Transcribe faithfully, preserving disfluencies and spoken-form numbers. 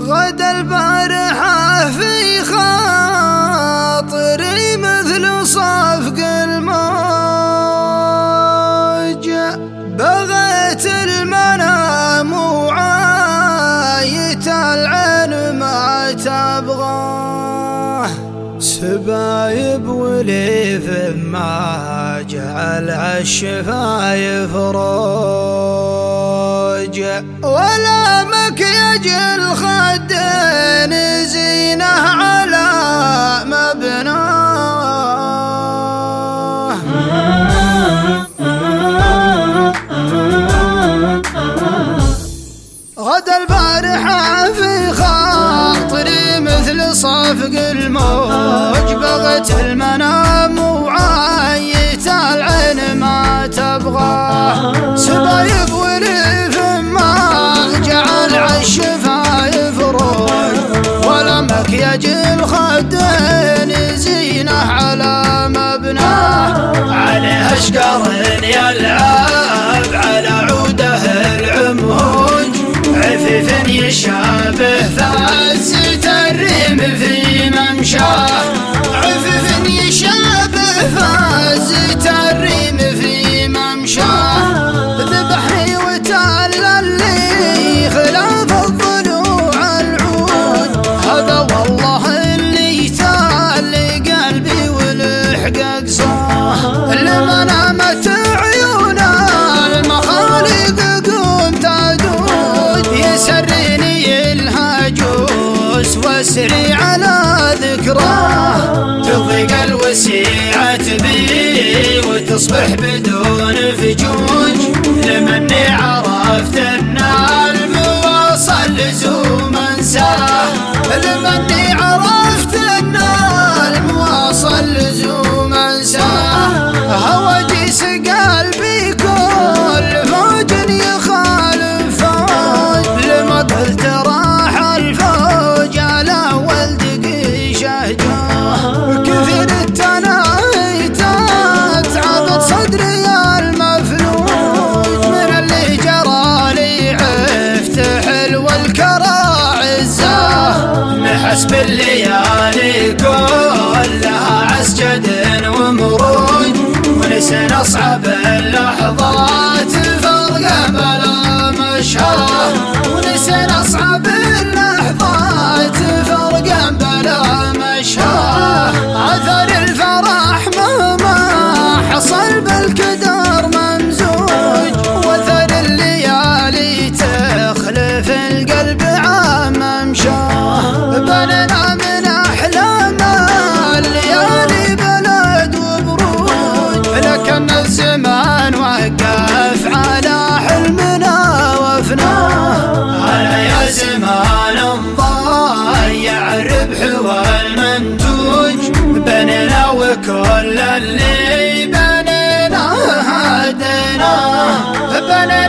غدا البارحة في خاطري مثل صفق الموج، بغيت المنام وعايت العين ما تبغاه، سبايب وليف ما جعل عالشفايف روج، ولا مكياج الخدين زينه على مبناه. غدا البارحة في خاطري مثل صفق الموج، بغت المنام وعايت العين ما تبغاه، سبايب وليف ما جعل عالشفايف روج، ولا مكياج الخدين زينه على مبناه. عليه اشقر يلعب على عوده العموج، عفيف يشابه فازة الريم في ممشاه، عفيف يشابه فازة الريم في ممشاه، ذبحني وتعلل لي خلاف الضلوع العود، هذا والله اللي يتعلي قلبي ولحق اقصاه، لما نامت عيون المخالق قوم تدود، يسريني الهجوس واسري على ذكراه، تضيق الوسيعة بي وتصبح بدون فجوج، لمني عرفت ان المواصل لزوم انساه، لمني عرفت ان المواصل لزوم انساه، هواجيس قلبي كل فوج يخالف فوج، لما قلت راح الفوج على ولد شهجاه، كثير التنايتات تعبت صدري المفلوج، من اللي جرى لي عفت حلو الكرى عزاه، نحسب الليالي كلها عسجد ومروج، ونسينا اصعب اللحظات فرقة بلا مشاه، ونسينا اصعب اللحظات فرقا بلا مشاه، عثر الفرح مهما حصل بالكدر ممزوج، وثر الليالي تخلف القلب عام مشاه، بننا من احلام الليالي بلد وبروج، لكن الزمان وقف على حلمنا وفناه، على يا زمان مضيع الربح والمنتوج، بنينا وكل اللي بنينا هديناه، بنينا